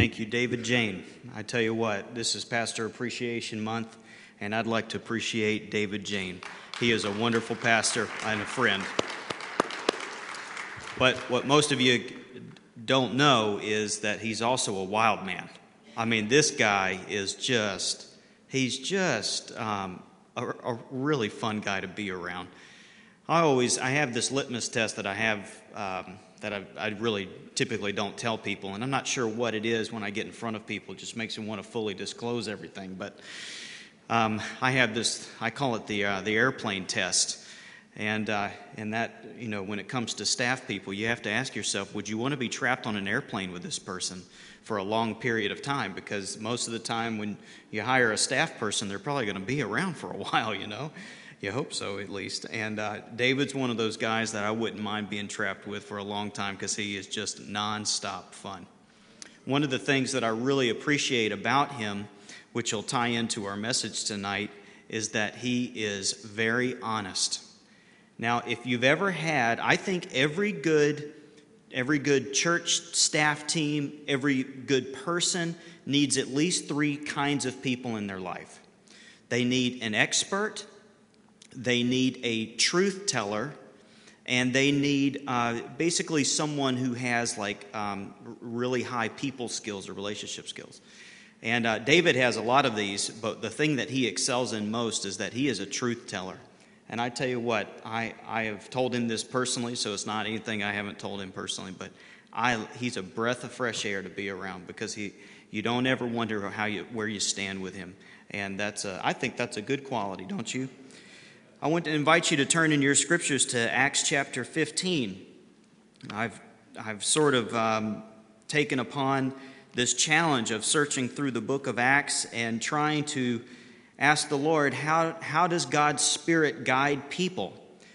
Thank you, David Jane. I tell you what, this is Pastor Appreciation Month, and I'd like to appreciate David Jane. He is a wonderful pastor and a friend. But what most of you don't know is that he's also a wild man. I mean, this guy is he's just a really fun guy to be around. I have this litmus test that I have that I really typically don't tell people, and I'm not sure what it is when I get in front of people. It just makes me want to fully disclose everything. But I have this, I call it the airplane test, and that, when it comes to staff people, you have to ask yourself, would you want to be trapped on an airplane with this person for a long period of time? Because most of the time when you hire a staff person, they're probably going to be around for a while, You hope so, at least. And David's one of those guys that I wouldn't mind being trapped with for a long time because he is just nonstop fun. One of the things that I really appreciate about him, which will tie into our message tonight, is that he is very honest. Now, if you've ever had, I think every good church staff team, every good person needs at least three kinds of people in their life. They need an expert, they need a truth teller, and they need basically someone who has really high people skills or relationship skills. And David has a lot of these, but the thing that he excels in most is that he is a truth teller. And I tell you what, I have told him this personally, so it's not anything I haven't told him personally, but he's a breath of fresh air to be around because you don't ever wonder where you stand with him. And I think that's a good quality, don't you? I want to invite you to turn in your scriptures to Acts chapter 15. I've sort of taken upon this challenge of searching through the book of Acts and trying to ask the Lord, how does God's Spirit guide people?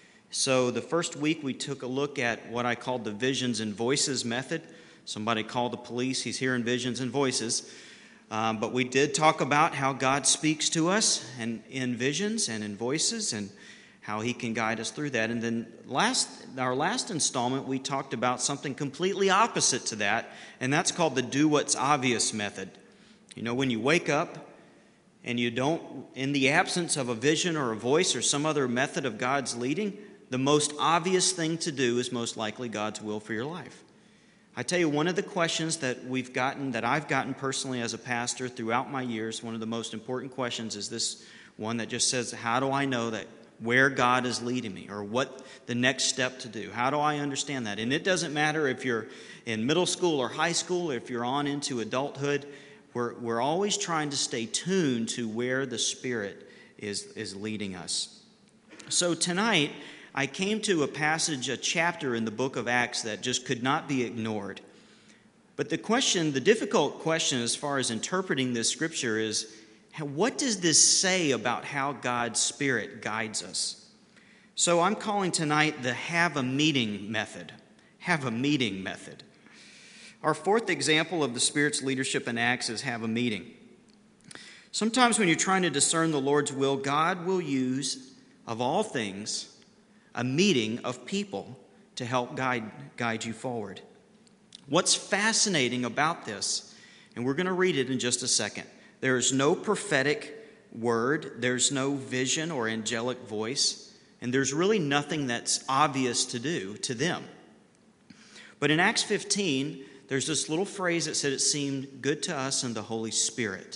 So the first week we took a look at what I called the Visions and Voices method. Somebody called the police. He's hearing visions and voices. But we did talk about how God speaks to us and in visions and in voices and how he can guide us through that. And then our last installment, we talked about something completely opposite to that, and that's called the do what's obvious method. When you wake up and you don't, in the absence of a vision or a voice or some other method of God's leading, the most obvious thing to do is most likely God's will for your life. I tell you, one of the questions that I've gotten personally as a pastor throughout my years, one of the most important questions is this one that just says, how do I know that where God is leading me or what the next step to do? How do I understand that? And it doesn't matter if you're in middle school or high school, if you're on into adulthood, we're always trying to stay tuned to where the Spirit is leading us. So tonight, I came to a chapter in the book of Acts that just could not be ignored. But the difficult question as far as interpreting this scripture is, what does this say about how God's Spirit guides us? So I'm calling tonight the have a meeting method. Have a meeting method. Our fourth example of the Spirit's leadership in Acts is have a meeting. Sometimes when you're trying to discern the Lord's will, God will use, of all things, a meeting of people to help guide you forward. What's fascinating about this, and we're going to read it in just a second, there is no prophetic word, there's no vision or angelic voice, and there's really nothing that's obvious to do to them. But in Acts 15, there's this little phrase that said it seemed good to us and the Holy Spirit.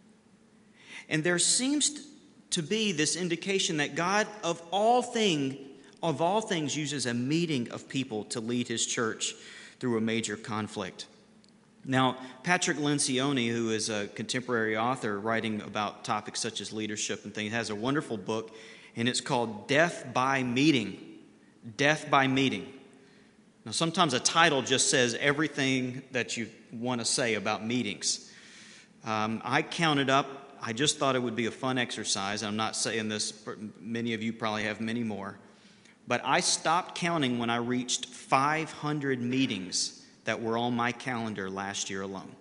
And there seems to be this indication that God, of all things, uses a meeting of people to lead his church through a major conflict. Now, Patrick Lencioni, who is a contemporary author writing about topics such as leadership and things, has a wonderful book, and it's called Death by Meeting. Death by Meeting. Now, sometimes a title just says everything that you want to say about meetings. I counted up. I just thought it would be a fun exercise. I'm not saying this. Many of you probably have many more. But I stopped counting when I reached 500 meetings that were on my calendar last year alone.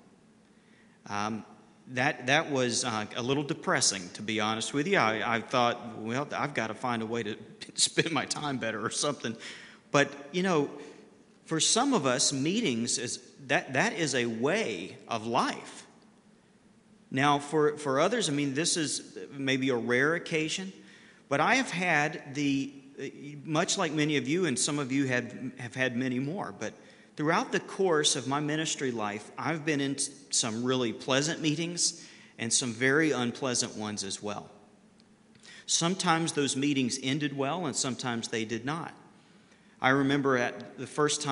That was a little depressing, to be honest with you. I thought, well, I've got to find a way to spend my time better or something. But, for some of us, meetings that is a way of life. Now, for others, I mean, this is maybe a rare occasion, but I have had much like many of you, and some of you have had many more, but throughout the course of my ministry life, I've been in some really pleasant meetings and some very unpleasant ones as well. Sometimes those meetings ended well, and sometimes they did not. I remember at the first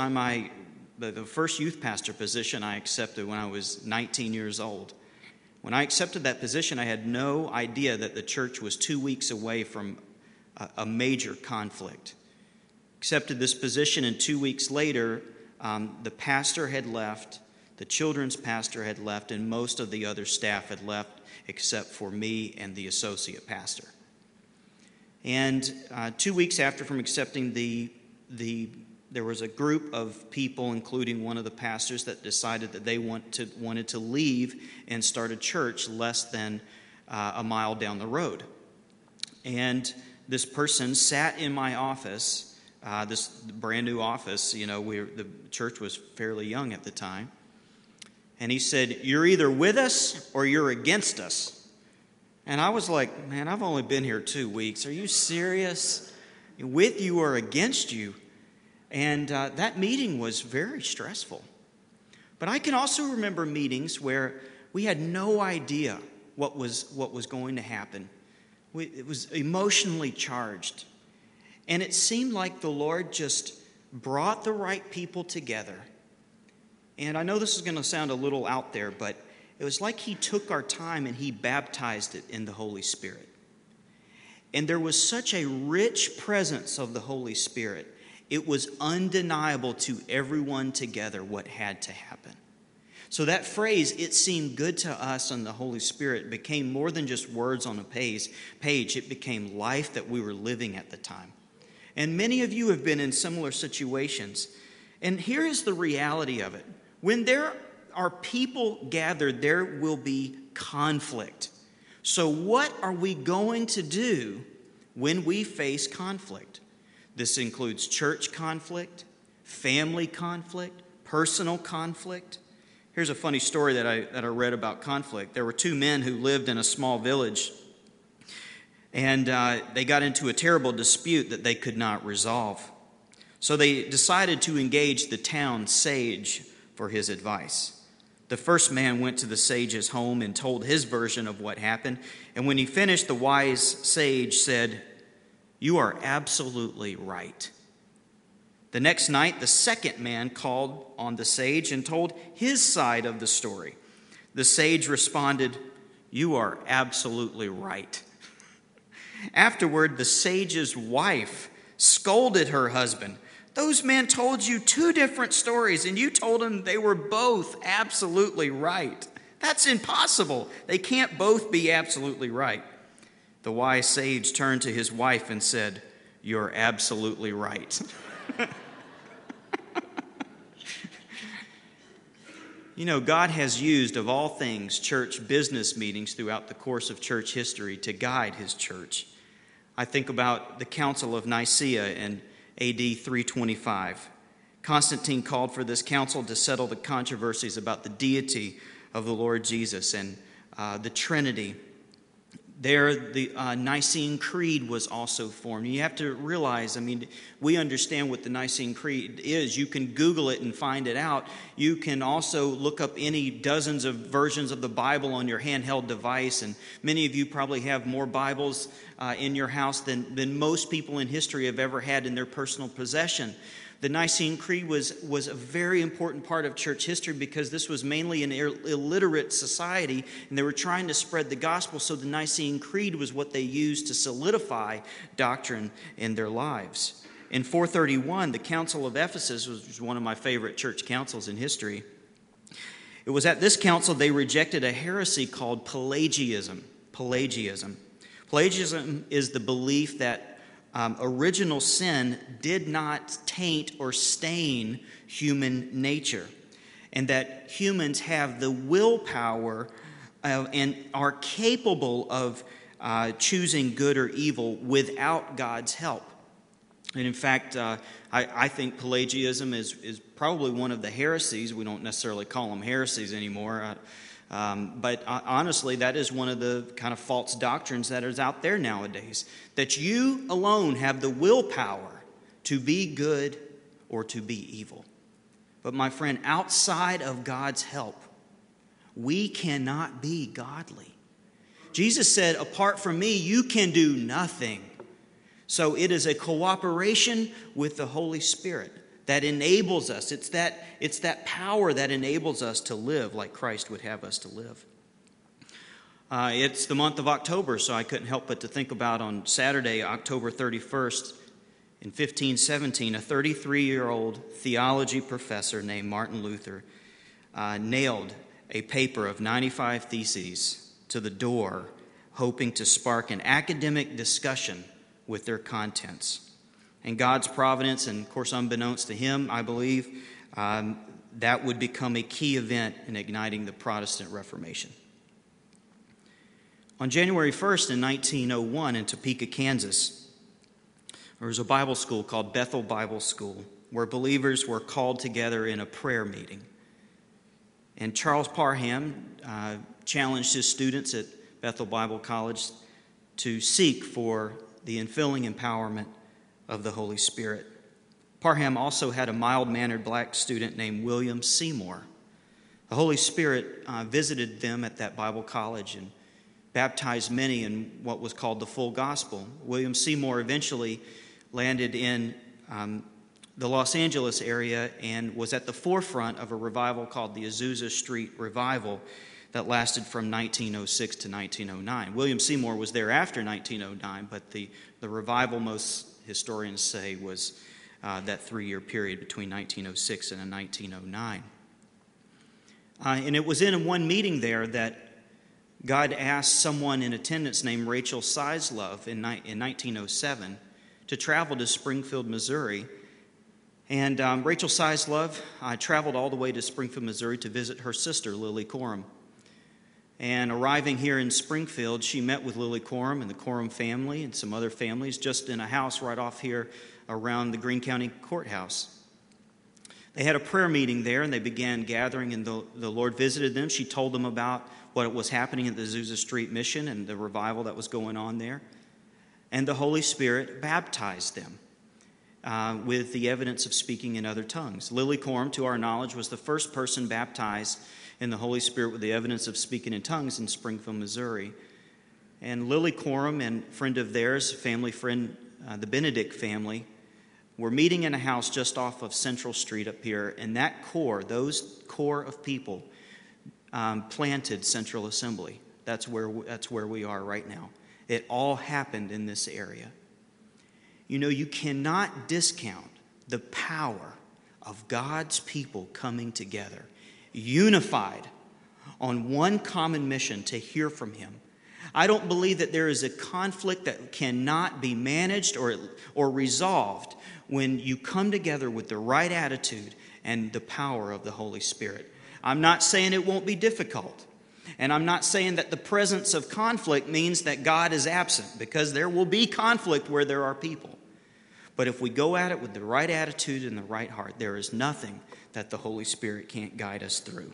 youth pastor position I accepted when I was 19 years old. When I accepted that position, I had no idea that the church was 2 weeks away from a major conflict. Accepted this position, and 2 weeks later, the pastor had left, the children's pastor had left, and most of the other staff had left except for me and the associate pastor. And 2 weeks after from accepting there was a group of people, including one of the pastors, that decided that they wanted to leave and start a church less than a mile down the road. And this person sat in my office, this brand new office. The church was fairly young at the time. And he said, "You're either with us or you're against us." And I was like, "Man, I've only been here 2 weeks. Are you serious? With you or against you?" And that meeting was very stressful. But I can also remember meetings where we had no idea what was going to happen. It was emotionally charged. And it seemed like the Lord just brought the right people together. And I know this is going to sound a little out there, but it was like He took our time and He baptized it in the Holy Spirit. And there was such a rich presence of the Holy Spirit. It was undeniable to everyone together what had to happen. So that phrase, "it seemed good to us and the Holy Spirit," became more than just words on a page. It became life that we were living at the time. And many of you have been in similar situations. And here is the reality of it. When there are people gathered, there will be conflict. So what are we going to do when we face conflict? This includes church conflict, family conflict, personal conflict. Here's a funny story that I read about conflict. There were two men who lived in a small village, and they got into a terrible dispute that they could not resolve. So they decided to engage the town sage for his advice. The first man went to the sage's home and told his version of what happened. And when he finished, the wise sage said, "You are absolutely right." The next night, the second man called on the sage and told his side of the story. The sage responded, "You are absolutely right." Afterward, the sage's wife scolded her husband. "Those men told you two different stories, and you told them they were both absolutely right. That's impossible. They can't both be absolutely right." The wise sage turned to his wife and said, "You're absolutely right." God has used, of all things, church business meetings throughout the course of church history to guide His church. I think about the Council of Nicaea in AD 325. Constantine called for this council to settle the controversies about the deity of the Lord Jesus and the Trinity. There, the Nicene Creed was also formed. You have to realize, we understand what the Nicene Creed is. You can Google it and find it out. You can also look up any dozens of versions of the Bible on your handheld device, and many of you probably have more Bibles in your house than most people in history have ever had in their personal possession. The Nicene Creed was a very important part of church history because this was mainly an illiterate society, and they were trying to spread the gospel, so the Nicene Creed was what they used to solidify doctrine in their lives. In 431, the Council of Ephesus was one of my favorite church councils in history. It was at this council they rejected a heresy called Pelagianism. Pelagianism is the belief that original sin did not taint or stain human nature, and that humans have the willpower and are capable of choosing good or evil without God's help. And in fact, I think Pelagianism is probably one of the heresies. We don't necessarily call them heresies anymore. But honestly, that is one of the kind of false doctrines that is out there nowadays. That you alone have the willpower to be good or to be evil. But my friend, outside of God's help, we cannot be godly. Jesus said, apart from me, you can do nothing. So it is a cooperation with the Holy Spirit that enables us. It's that power that enables us to live like Christ would have us to live. It's the month of October, so I couldn't help but to think about on Saturday, October 31st, in 1517, a 33-year-old theology professor named Martin Luther nailed a paper of 95 theses to the door, hoping to spark an academic discussion with their contents. And God's providence, and of course unbeknownst to him, I believe, that would become a key event in igniting the Protestant Reformation. On January 1st in 1901 in Topeka, Kansas, there was a Bible school called Bethel Bible School where believers were called together in a prayer meeting. And Charles Parham challenged his students at Bethel Bible College to seek for the infilling empowerment of the Holy Spirit. Parham also had a mild-mannered black student named William Seymour. The Holy Spirit visited them at that Bible college and baptized many in what was called the full gospel. William Seymour eventually landed in the Los Angeles area and was at the forefront of a revival called the Azusa Street Revival that lasted from 1906 to 1909. William Seymour was there after 1909, but the revival, most historians say, was that 3-year period between 1906 and 1909. And it was in one meeting there that God asked someone in attendance named Rachel Sizlove in 1907 to travel to Springfield, Missouri. And Rachel Sizlove traveled all the way to Springfield, Missouri to visit her sister, Lily Coram. And arriving here in Springfield, she met with Lily Coram and the Coram family and some other families just in a house right off here around the Greene County Courthouse. They had a prayer meeting there, and they began gathering, and the Lord visited them. She told them about what was happening at the Azusa Street Mission and the revival that was going on there. And the Holy Spirit baptized them with the evidence of speaking in other tongues. Lily Coram, to our knowledge, was the first person baptized in the Holy Spirit with the evidence of speaking in tongues in Springfield, Missouri. And Lily Coram and a friend of theirs, family friend, the Benedict family, were meeting in a house just off of Central Street up here. And that core, those core of people, planted Central Assembly. That's where we are right now. It all happened in this area. You know, you cannot discount the power of God's people coming together, unified on one common mission to hear from Him. I don't believe that there is a conflict that cannot be managed or resolved when you come together with the right attitude and the power of the Holy Spirit. I'm not saying it won't be difficult. And I'm not saying that the presence of conflict means that God is absent, because there will be conflict where there are people. But if we go at it with the right attitude and the right heart, there is nothing that the Holy Spirit can't guide us through.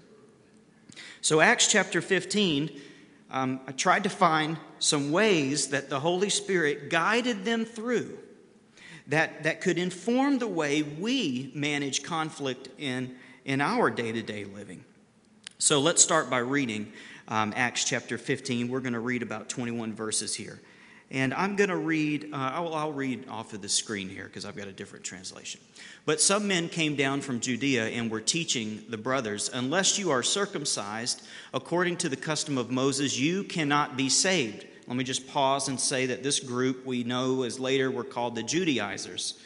So Acts chapter 15, I tried to find some ways that the Holy Spirit guided them through that could inform the way we manage conflict in our day-to-day living. So let's start by reading Acts chapter 15. We're going to read about 21 verses here. And I'm going to read, I'll read off of the screen here because I've got a different translation. But some men came down from Judea and were teaching the brothers, unless you are circumcised according to the custom of Moses, you cannot be saved. Let me just pause and say that this group we know as later were called the Judaizers.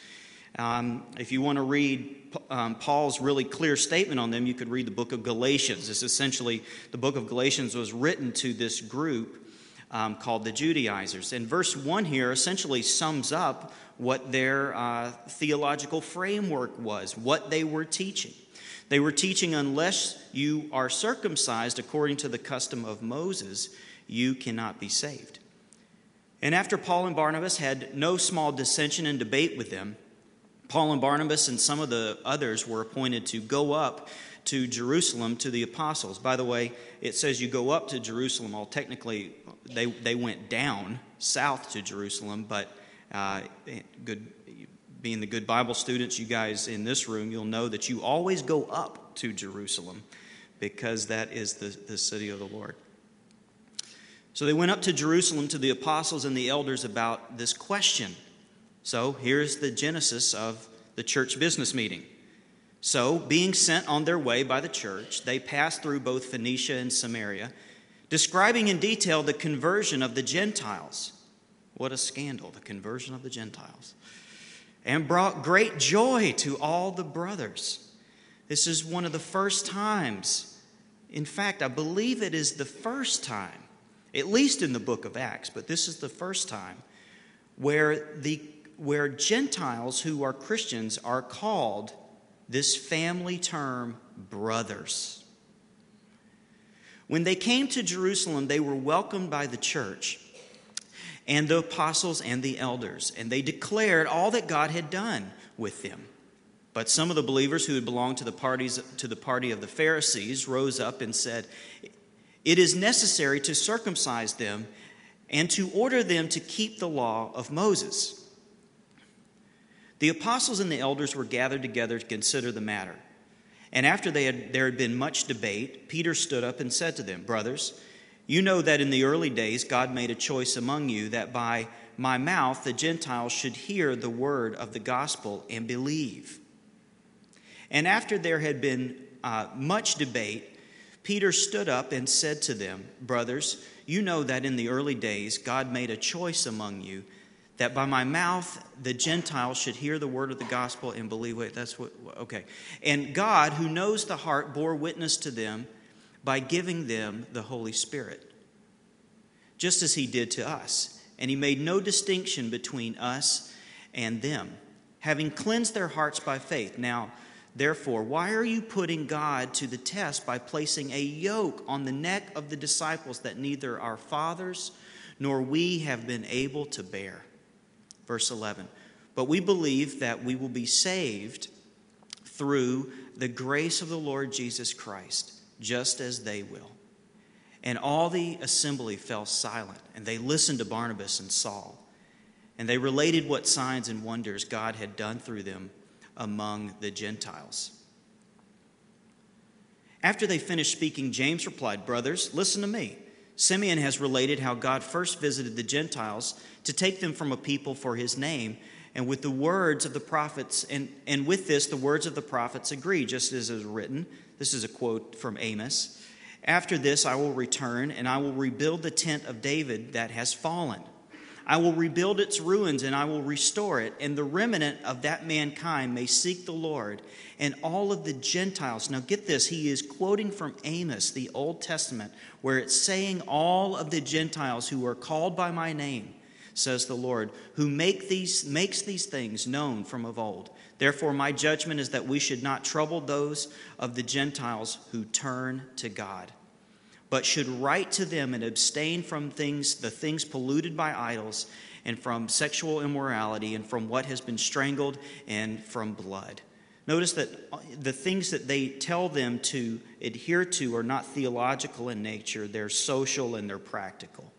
If you want to read Paul's really clear statement on them, you could read the book of Galatians. It's essentially, the book of Galatians was written to this group called the Judaizers. And verse 1 here essentially sums up what their theological framework was, what they were teaching. They were teaching, unless you are circumcised according to the custom of Moses, you cannot be saved. And after Paul and Barnabas had no small dissension and debate with them, Paul and Barnabas and some of the others were appointed to go up to Jerusalem to the apostles. By the way, it says you go up to Jerusalem. Well, technically, they went down south to Jerusalem, but being the good Bible students, you guys in this room, you'll know that you always go up to Jerusalem because that is the city of the Lord. So they went up to Jerusalem to the apostles and the elders about this question. So here's the genesis of the church business meeting. So, being sent on their way by the church, they passed through both Phoenicia and Samaria, describing in detail the conversion of the Gentiles. What a scandal, the conversion of the Gentiles. And brought great joy to all the brothers. This is one of the first times. In fact, I believe it is the first time, at least in the book of Acts, but this is the first time where Gentiles who are Christians are called this family term, brothers. When they came to Jerusalem, they were welcomed by the church and the apostles and the elders, and they declared all that God had done with them. But some of the believers who had belonged to the party of the Pharisees rose up and said, "It is necessary to circumcise them and to order them to keep the law of Moses." The apostles and the elders were gathered together to consider the matter. And after there had been much debate, Peter stood up and said to them, "Brothers, you know that in the early days God made a choice among you that by my mouth the Gentiles should hear the word of the gospel and believe." And after there had been much debate, Peter stood up and said to them, "Brothers, you know that in the early days God made a choice among you that by my mouth the Gentiles should hear the word of the gospel and believe." Wait, okay. "And God, who knows the heart, bore witness to them by giving them the Holy Spirit, just as he did to us. And he made no distinction between us and them, having cleansed their hearts by faith. Now, therefore, why are you putting God to the test by placing a yoke on the neck of the disciples that neither our fathers nor we have been able to bear?" Verse 11, "But we believe that we will be saved through the grace of the Lord Jesus Christ, just as they will." And all the assembly fell silent, and they listened to Barnabas and Saul. And they related what signs and wonders God had done through them among the Gentiles. After they finished speaking, James replied, "Brothers, listen to me. Simeon has related how God first visited the Gentiles to take them from a people for his name, and with the words of the prophets, and with this the words of the prophets agree, just as is written." This is a quote from Amos. "After this I will return, and I will rebuild the tent of David that has fallen. I will rebuild its ruins, and I will restore it, and the remnant of that mankind may seek the Lord, and all of the Gentiles." Now get this, he is quoting from Amos, the Old Testament, where it's saying all of the Gentiles who are called by my name, says the Lord, who makes these things known from of old. Therefore my judgment is that we should not trouble those of the Gentiles who turn to God, but should write to them and abstain from the things polluted by idols, and from sexual immorality, and from what has been strangled, and from blood. Notice that the things that they tell them to adhere to are not theological in nature, they're social and they're practical.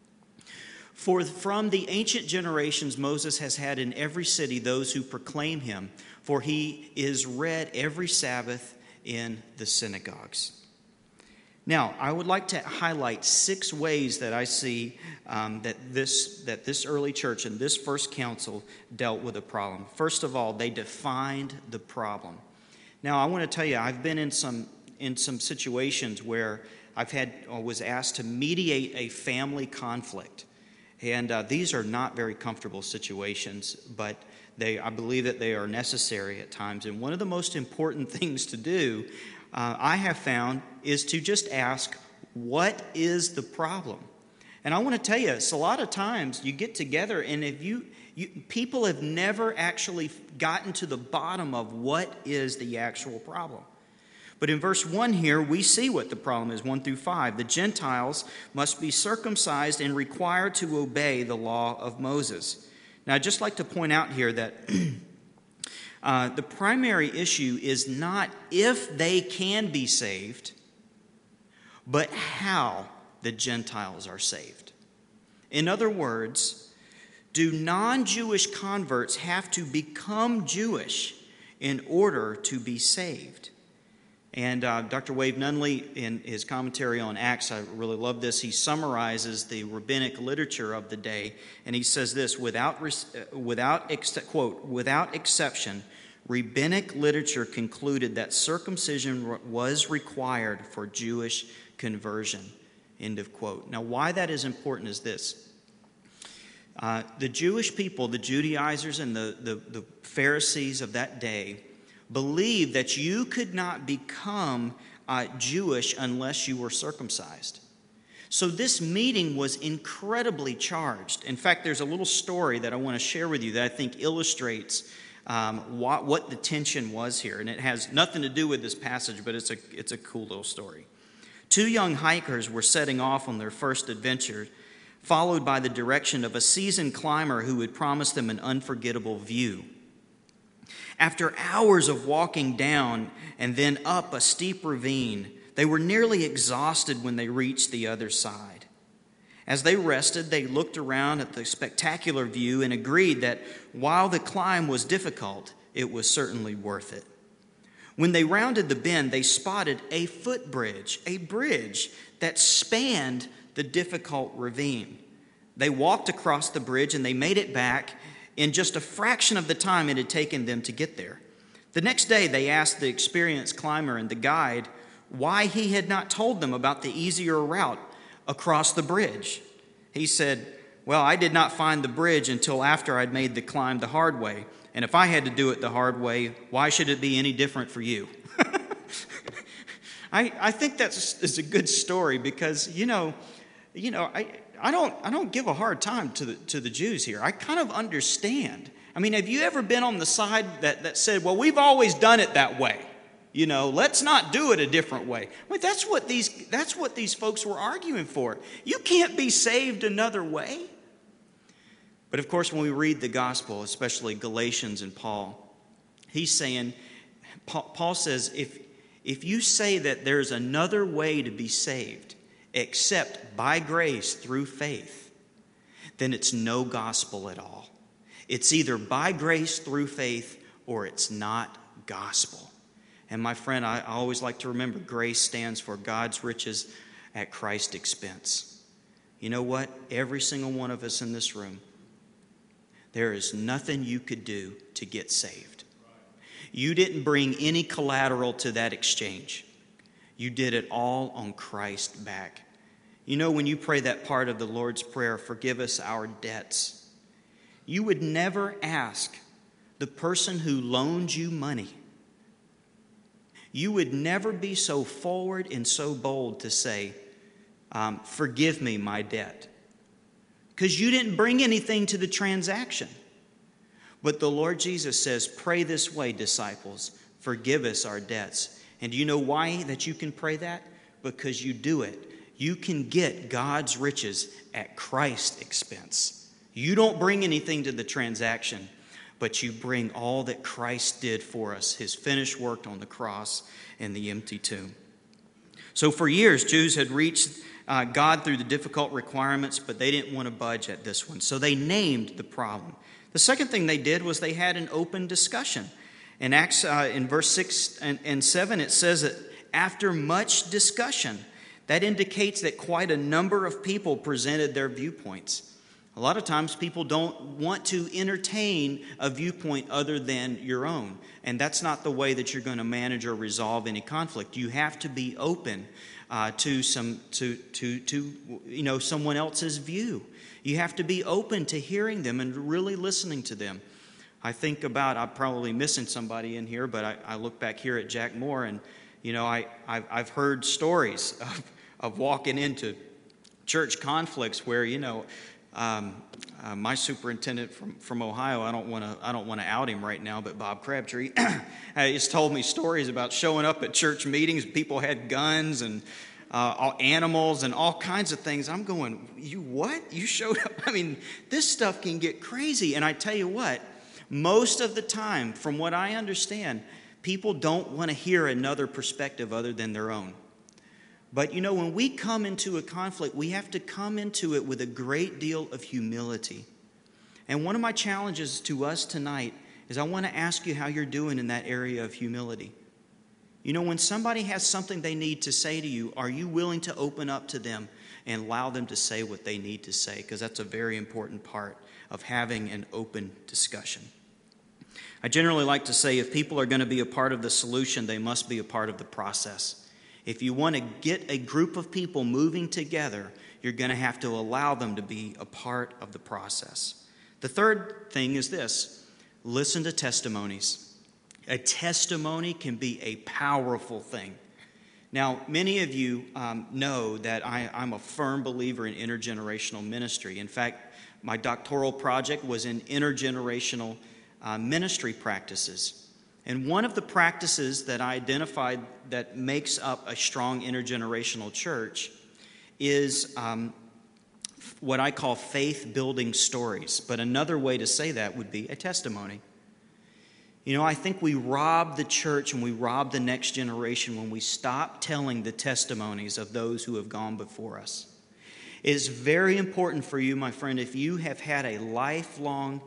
"For from the ancient generations Moses has had in every city those who proclaim him, for he is read every Sabbath in the synagogues." Now, I would like to highlight 6 ways that I see that this early church and this first council dealt with a problem. First of all, they defined the problem. Now, I want to tell you, I've been in some situations where was asked to mediate a family conflict, and these are not very comfortable situations, but I believe that they are necessary at times. And one of the most important things to do, I have found, is to just ask, what is the problem? And I want to tell you, it's a lot of times you get together, and if people have never actually gotten to the bottom of what is the actual problem. But in verse 1 here, we see what the problem is, 1 through 5. The Gentiles must be circumcised and required to obey the law of Moses. Now, I'd just like to point out here that the primary issue is not if they can be saved, but how the Gentiles are saved. In other words, do non-Jewish converts have to become Jewish in order to be saved? And Dr. Wade Nunley, in his commentary on Acts, I really love this. He summarizes the rabbinic literature of the day, and he says this: without exception, rabbinic literature concluded that circumcision was required for Jewish conversion. End of quote. Now, why that is important is this. The Jewish people, the Judaizers and the Pharisees of that day, believed that you could not become Jewish unless you were circumcised. So this meeting was incredibly charged. In fact, there's a little story that I want to share with you that I think illustrates what the tension was here. And it has nothing to do with this passage, but it's a cool little story. Two young hikers were setting off on their first adventure, followed by the direction of a seasoned climber who had promised them an unforgettable view. After hours of walking down and then up a steep ravine, they were nearly exhausted when they reached the other side. As they rested, they looked around at the spectacular view and agreed that while the climb was difficult, it was certainly worth it. When they rounded the bend, they spotted a footbridge, a bridge that spanned the difficult ravine. They walked across the bridge and they made it back in just a fraction of the time it had taken them to get there. The next day, they asked the experienced climber and the guide why he had not told them about the easier route across the bridge. He said, "Well, I did not find the bridge until after I'd made the climb the hard way. And if I had to do it the hard way, why should it be any different for you?" I think that's a good story because, I don't give a hard time to the Jews here. I kind of understand. I mean, have you ever been on the side that said, "Well, we've always done it that way. Let's not do it a different way"? Well, that's what these folks were arguing for. You can't be saved another way. But of course, when we read the gospel, especially Galatians and Paul, Paul says, if you say that there's another way to be saved except by grace through faith, then it's no gospel at all. It's either by grace through faith or it's not gospel. And my friend, I always like to remember grace stands for God's riches at Christ's expense. You know what? Every single one of us in this room, there is nothing you could do to get saved. You didn't bring any collateral to that exchange. You did it all on Christ's back. When you pray that part of the Lord's Prayer, "Forgive us our debts," you would never ask the person who loaned you money. You would never be so forward and so bold to say, "Forgive me my debt," because you didn't bring anything to the transaction. But the Lord Jesus says, "Pray this way, disciples, forgive us our debts." And do you know why that you can pray that? Because you do it. You can get God's riches at Christ's expense. You don't bring anything to the transaction, but you bring all that Christ did for us, his finished work on the cross and the empty tomb. So for years, Jews had reached God through the difficult requirements, but they didn't want to budge at this one. So they named the problem. The second thing they did was they had an open discussion. In Acts, in verse 6 and 7, it says that after much discussion, that indicates that quite a number of people presented their viewpoints. A lot of times people don't want to entertain a viewpoint other than your own. And that's not the way that you're going to manage or resolve any conflict. You have to be open to someone else's view. You have to be open to hearing them and really listening to them. I think about, I'm probably missing somebody in here, but I look back here at Jack Moore and, I've heard stories of walking into church conflicts where, my superintendent from Ohio, I don't want to out him right now, but Bob Crabtree has told me stories about showing up at church meetings. People had guns and animals and all kinds of things. I'm going, you what? You showed up? I mean, this stuff can get crazy. And I tell you what, most of the time, from what I understand, people don't want to hear another perspective other than their own. But you know, when we come into a conflict, we have to come into it with a great deal of humility. And one of my challenges to us tonight is I want to ask you how you're doing in that area of humility. You know, when somebody has something they need to say to you, are you willing to open up to them and allow them to say what they need to say? Because that's a very important part of having an open discussion. I generally like to say if people are going to be a part of the solution, they must be a part of the process. If you want to get a group of people moving together, you're going to have to allow them to be a part of the process. The third thing is this: listen to testimonies. A testimony can be a powerful thing. Now, many of you know that I'm a firm believer in intergenerational ministry. In fact, my doctoral project was in intergenerational ministry practices. And one of the practices that I identified that makes up a strong intergenerational church is what I call faith-building stories. But another way to say that would be a testimony. You know, I think we rob the church and we rob the next generation when we stop telling the testimonies of those who have gone before us. It is very important for you, my friend, if you have had a lifelong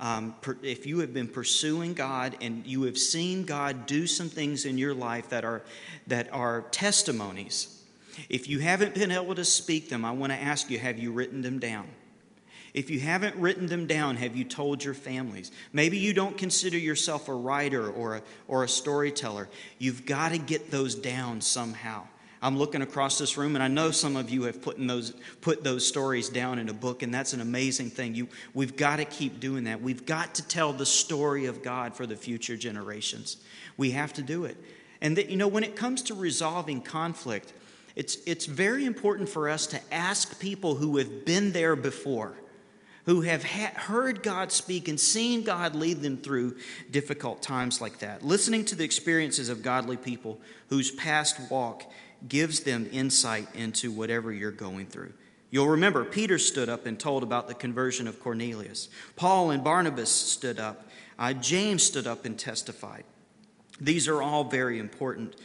if you have been pursuing God and you have seen God do some things in your life that are testimonies, if you haven't been able to speak them, I want to ask you, have you written them down? If you haven't written them down, have you told your families? Maybe you don't consider yourself a writer or a storyteller. You've got to get those down somehow. I'm looking across this room, and I know some of you have put those stories down in a book, and that's an amazing thing. We've got to keep doing that. We've got to tell the story of God for the future generations. We have to do it. And that, you know, when it comes to resolving conflict, it's very important for us to ask people who have been there before, who have heard God speak and seen God lead them through difficult times like that. Listening to the experiences of godly people whose past walk gives them insight into whatever you're going through. You'll remember Peter stood up and told about the conversion of Cornelius. Paul and Barnabas stood up. James stood up and testified. These are all very important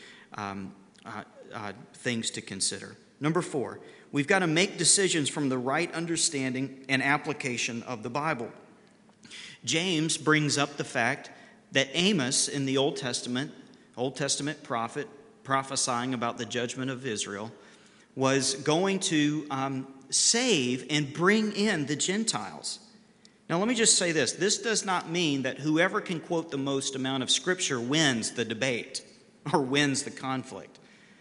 things to consider. Number 4, we've got to make decisions from the right understanding and application of the Bible. James brings up the fact that Amos in the Old Testament prophet, prophesying about the judgment of Israel, was going to save and bring in the Gentiles. Now, let me just say this. This does not mean that whoever can quote the most amount of Scripture wins the debate or wins the conflict.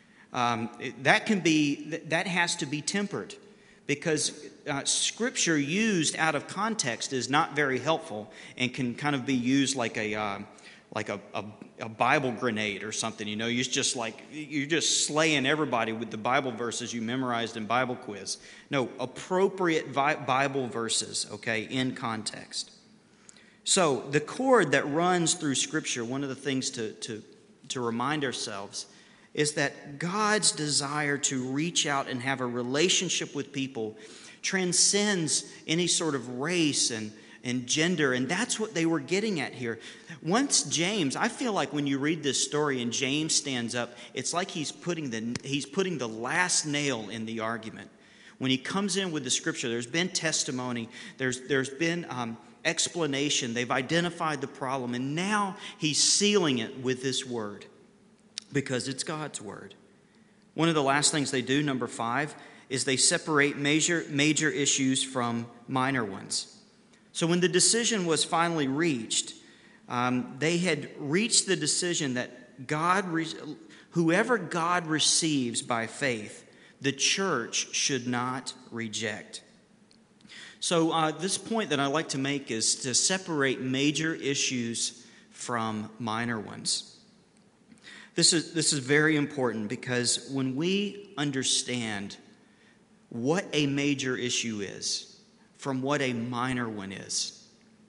That has to be tempered, because Scripture used out of context is not very helpful and can kind of be used like a Bible grenade or something. You know, you're just slaying everybody with the Bible verses you memorized in Bible quiz. No, appropriate Bible verses, okay, in context. So the cord that runs through Scripture, one of the things to remind ourselves is that God's desire to reach out and have a relationship with people transcends any sort of race and gender, and that's what they were getting at here. Once James, I feel like when you read this story and James stands up, it's like he's putting the last nail in the argument. When he comes in with the Scripture, there's been testimony, there's been explanation, they've identified the problem, and now he's sealing it with this word, because it's God's word. One of the last things they do, number 5, is they separate major issues from minor ones. So when the decision was finally reached, they had reached the decision that whoever God receives by faith, the church should not reject. So this point that I like to make is to separate major issues from minor ones. This is very important, because when we understand what a major issue is, from what a minor one is.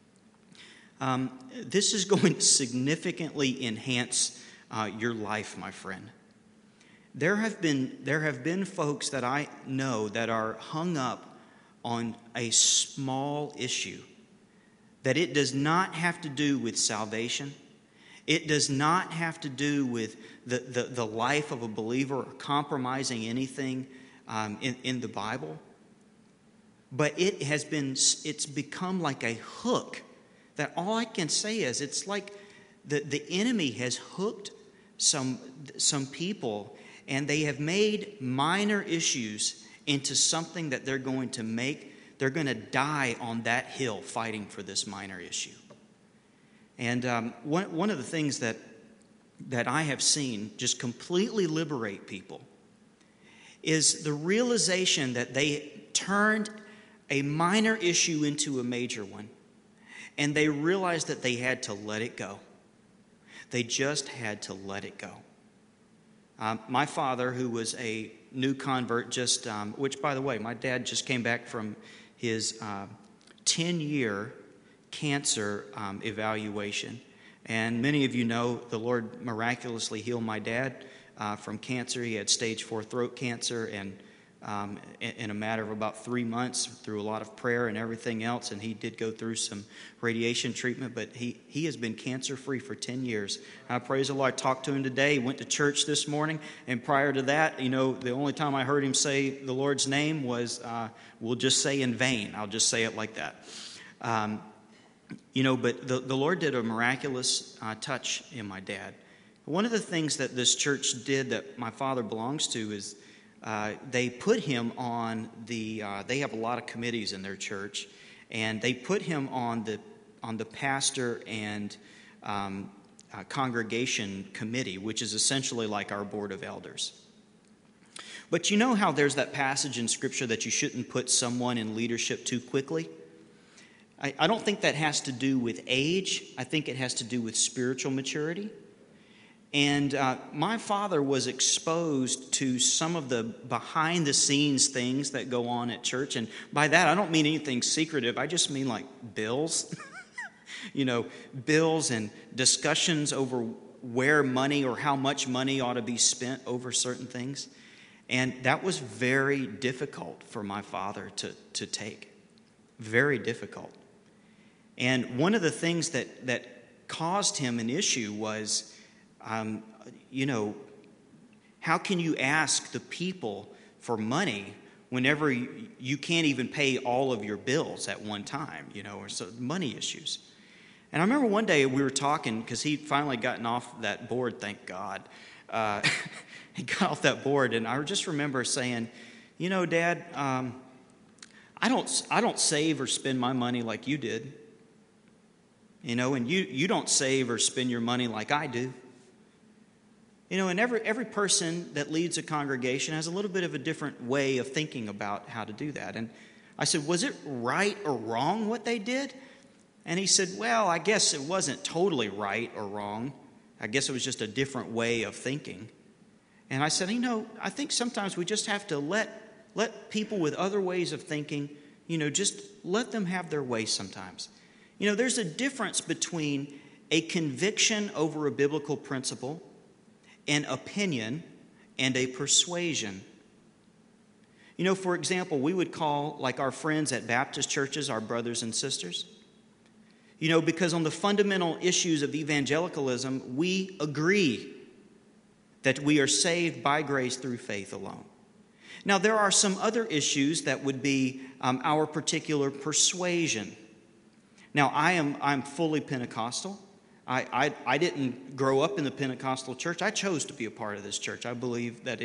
This is going to significantly enhance your life, my friend. There have been folks that I know that are hung up on a small issue, that it does not have to do with salvation. It does not have to do with the life of a believer or compromising anything in the Bible. But it's become like a hook that all I can say is it's like the enemy has hooked some people, and they have made minor issues into something that they're going to die on that hill fighting for this minor issue. And one of the things that I have seen just completely liberate people is the realization that they turned a minor issue into a major one, and they realized that they had to let it go. They just had to let it go. My father, who was a new convert, which, by the way, my dad just came back from his 10-year cancer evaluation. And many of you know the Lord miraculously healed my dad from cancer. He had stage 4 throat cancer, and in a matter of about 3 months, through a lot of prayer and everything else, and he did go through some radiation treatment, but he has been cancer-free for 10 years. I praise the Lord. I talked to him today. He went to church this morning, and prior to that, the only time I heard him say the Lord's name was, we'll just say in vain. I'll just say it like that. But the Lord did a miraculous touch in my dad. One of the things that this church did that my father belongs to is they put him on they have a lot of committees in their church, and they put him on the pastor and congregation committee, which is essentially like our board of elders. But you know how there's that passage in Scripture that you shouldn't put someone in leadership too quickly? I don't think that has to do with age. I think it has to do with spiritual maturity. And my father was exposed to some of the behind-the-scenes things that go on at church. And by that, I don't mean anything secretive. I just mean like bills. Bills and discussions over where money or how much money ought to be spent over certain things. And that was very difficult for my father to take. Very difficult. And one of the things that caused him an issue was, how can you ask the people for money whenever you can't even pay all of your bills at one time, or so money issues. And I remember one day we were talking, because he'd finally gotten off that board, thank God. He got off that board, and I just remember saying, Dad, I don't save or spend my money like you did. And you don't save or spend your money like I do. And every person that leads a congregation has a little bit of a different way of thinking about how to do that. And I said, was it right or wrong what they did? And he said, well, I guess it wasn't totally right or wrong. I guess it was just a different way of thinking. And I said, I think sometimes we just have to let people with other ways of thinking, just let them have their way sometimes. There's a difference between a conviction over a biblical principle, an opinion, and a persuasion. For example, we would call like our friends at Baptist churches our brothers and sisters. Because on the fundamental issues of evangelicalism, we agree that we are saved by grace through faith alone. Now, there are some other issues that would be our particular persuasion. Now, I'm fully Pentecostal. I didn't grow up in the Pentecostal church. I chose to be a part of this church. I believe that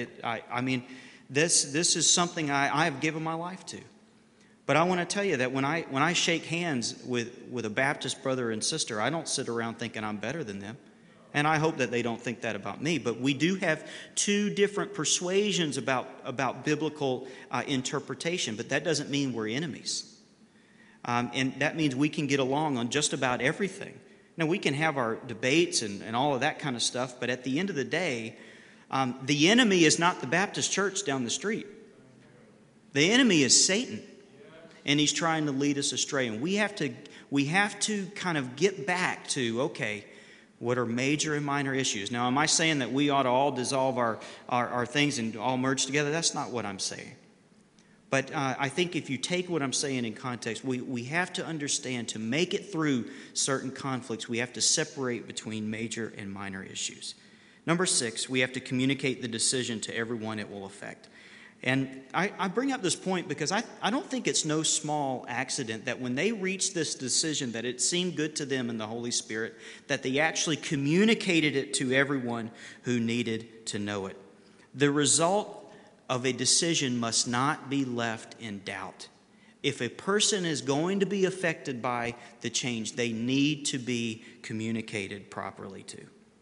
this is something I have given my life to. But I want to tell you that when I shake hands with a Baptist brother and sister, I don't sit around thinking I'm better than them. And I hope that they don't think that about me. But we do have two different persuasions about biblical interpretation. But that doesn't mean we're enemies. And that means we can get along on just about everything. Now, we can have our debates and all of that kind of stuff. But at the end of the day, the enemy is not the Baptist church down the street. The enemy is Satan. and he's trying to lead us astray. And we have to kind of get back to, okay, what are major and minor issues? Now, am I saying that we ought to all dissolve our things and all merge together? That's not what I'm saying. But I think if you take what I'm saying in context, we have to understand, to make it through certain conflicts, we have to separate between major and minor issues. Number 6, we have to communicate the decision to everyone it will affect. And I bring up this point because I don't think it's no small accident that when they reached this decision that it seemed good to them in the Holy Spirit, that they actually communicated it to everyone who needed to know it. The result of a decision must not be left in doubt. If a person is going to be affected by the change, they need to be communicated properly to.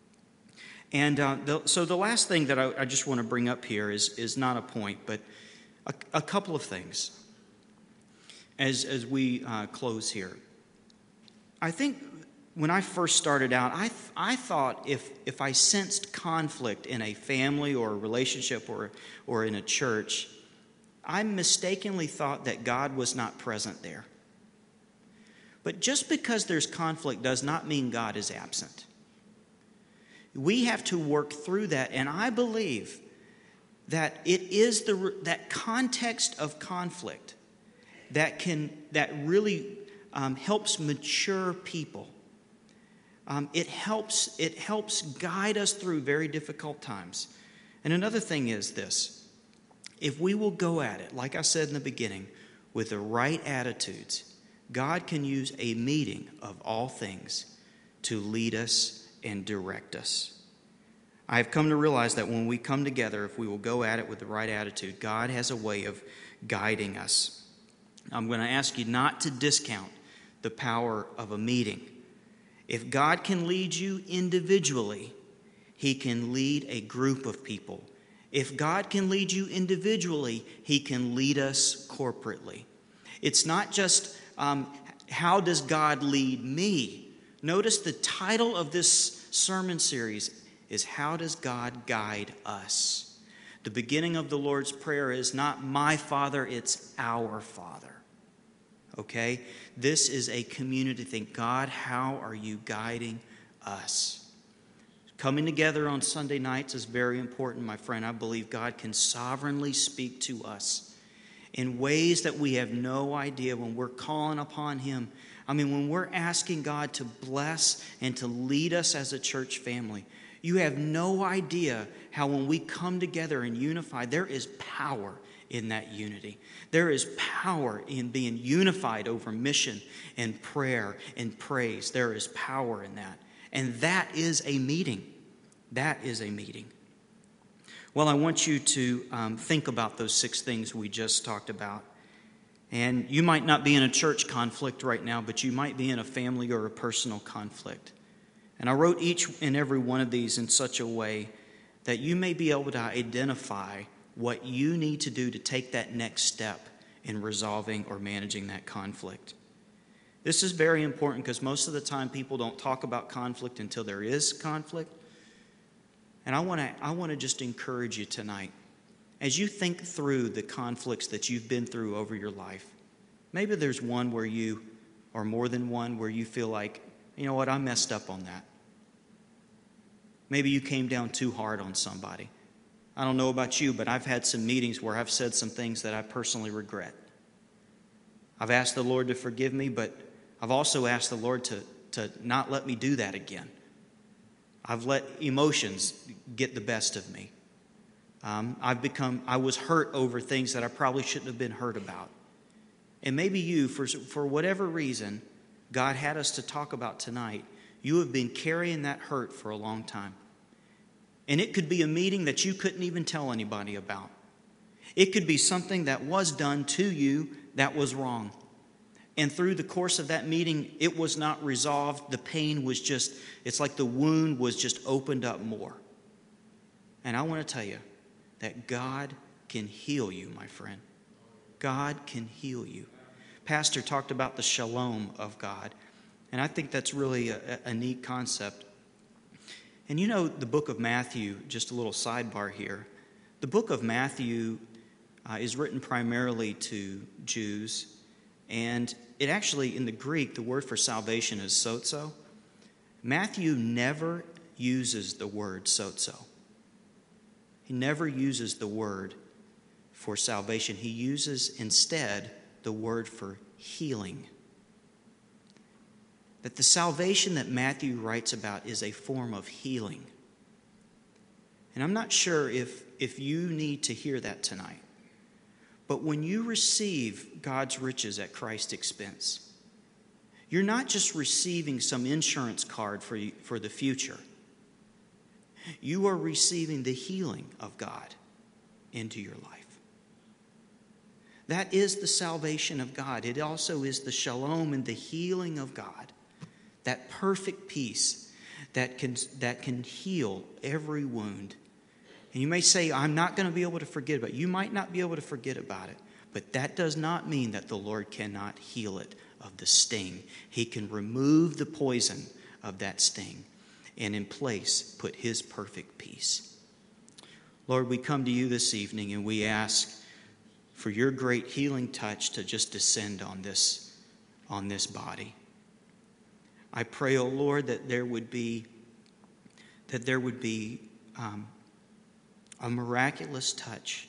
And so the last thing that I just want to bring up here is not a point, but a couple of things as we close here. I think when I first started out, I thought if I sensed conflict in a family or a relationship or in a church, I mistakenly thought that God was not present there. But just because there's conflict does not mean God is absent. We have to work through that, and I believe that it is that context of conflict that really helps mature people. It helps guide us through very difficult times. And another thing is this: if we will go at it, like I said in the beginning, with the right attitudes, God can use a meeting of all things to lead us and direct us. I have come to realize that when we come together, if we will go at it with the right attitude, God has a way of guiding us. I'm going to ask you not to discount the power of a meeting. If God can lead you individually, He can lead a group of people. If God can lead you individually, He can lead us corporately. It's not just how does God lead me? Notice the title of this sermon series is How Does God Guide Us? The beginning of the Lord's Prayer is not my Father, it's our Father. Okay? This is a community thing. God, how are you guiding us? Coming together on Sunday nights is very important, my friend. I believe God can sovereignly speak to us in ways that we have no idea when we're calling upon Him. I mean, when we're asking God to bless and to lead us as a church family, you have no idea how when we come together and unify, there is power in that unity. There is power in being unified over mission and prayer and praise. There is power in that. And that is a meeting. That is a meeting. Well, I want you to think about those 6 things we just talked about. And you might not be in a church conflict right now, but you might be in a family or a personal conflict. And I wrote each and every one of these in such a way that you may be able to identify what you need to do to take that next step in resolving or managing that conflict. This is very important because most of the time people don't talk about conflict until there is conflict. And I want to just encourage you tonight, as you think through the conflicts that you've been through over your life. Maybe there's one where you, or more than one, where you feel like, you know what, I messed up on that. Maybe you came down too hard on somebody. I don't know about you, but I've had some meetings where I've said some things that I personally regret. I've asked the Lord to forgive me, but I've also asked the Lord to not let me do that again. I've let emotions get the best of me. I was hurt over things that I probably shouldn't have been hurt about. And maybe you, for whatever reason, God had us to talk about tonight, you have been carrying that hurt for a long time. And it could be a meeting that you couldn't even tell anybody about. It could be something that was done to you that was wrong. And through the course of that meeting, it was not resolved. The pain was just, it's like the wound was just opened up more. And I want to tell you that God can heal you, my friend. God can heal you. Pastor talked about the shalom of God. And I think that's really a neat concept. And you know, the book of Matthew, just a little sidebar here. The book of Matthew is written primarily to Jews. And it actually, in the Greek, the word for salvation is sozo. Matthew never uses the word sozo. He never uses the word for salvation. He uses instead the word for healing. That the salvation that Matthew writes about is a form of healing. And I'm not sure if you need to hear that tonight. But when you receive God's riches at Christ's expense, you're not just receiving some insurance card for the future. You are receiving the healing of God into your life. That is the salvation of God. It also is the shalom and the healing of God. That perfect peace that can heal every wound. And you may say, I'm not going to be able to forget about it. You might not be able to forget about it. But that does not mean that the Lord cannot heal it of the sting. He can remove the poison of that sting and in place put His perfect peace. Lord, we come to you this evening and we ask for your great healing touch to just descend on this body. I pray, O Lord, that there would be a miraculous touch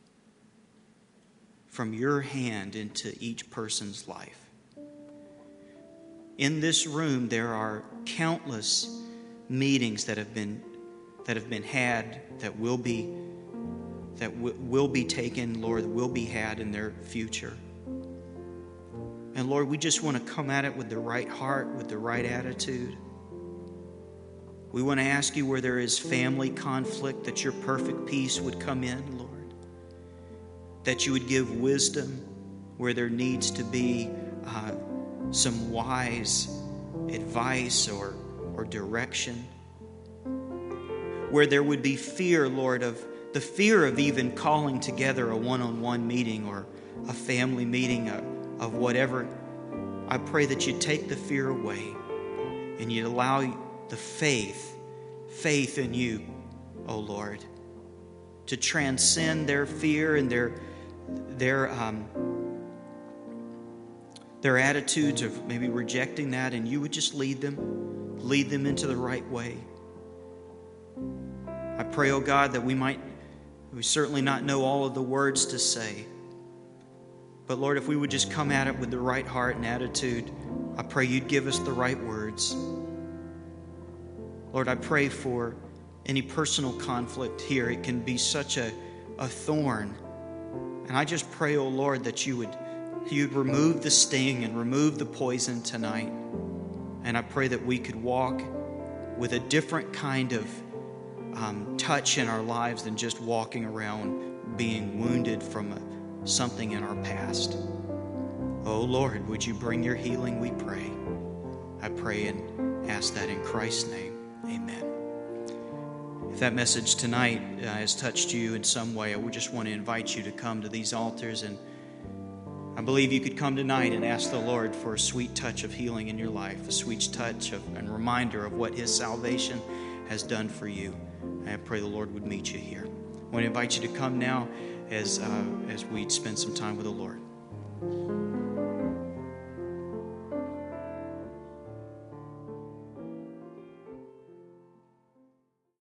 from your hand into each person's life. In this room, there are countless meetings that have been had, that will be taken, Lord, will be had in their future. And Lord, we just want to come at it with the right heart, with the right attitude. We want to ask you where there is family conflict, that your perfect peace would come in, Lord. That you would give wisdom where there needs to be some wise advice or direction. Where there would be fear, Lord, of the fear of even calling together a one-on-one meeting or a family meeting of whatever. I pray that you take the fear away and you allow the faith in you, O Lord, to transcend their fear and their attitudes of maybe rejecting that, and you would just lead them into the right way. I pray, oh God, that we certainly not know all of the words to say, but Lord, if we would just come at it with the right heart and attitude, I pray you'd give us the right words. Lord, I pray for any personal conflict here. It can be such a thorn. And I just pray, oh Lord, that you'd remove the sting and remove the poison tonight. And I pray that we could walk with a different kind of touch in our lives than just walking around being wounded from something in our past. Oh Lord, would you bring your healing, we pray. I pray and ask that in Christ's name. Amen. If that message tonight has touched you in some way, I would just want to invite you to come to these altars, and I believe you could come tonight and ask the Lord for a sweet touch of healing in your life, a sweet touch and reminder of what His salvation has done for you. And I pray the Lord would meet you here. I want to invite you to come now as we spend some time with the Lord.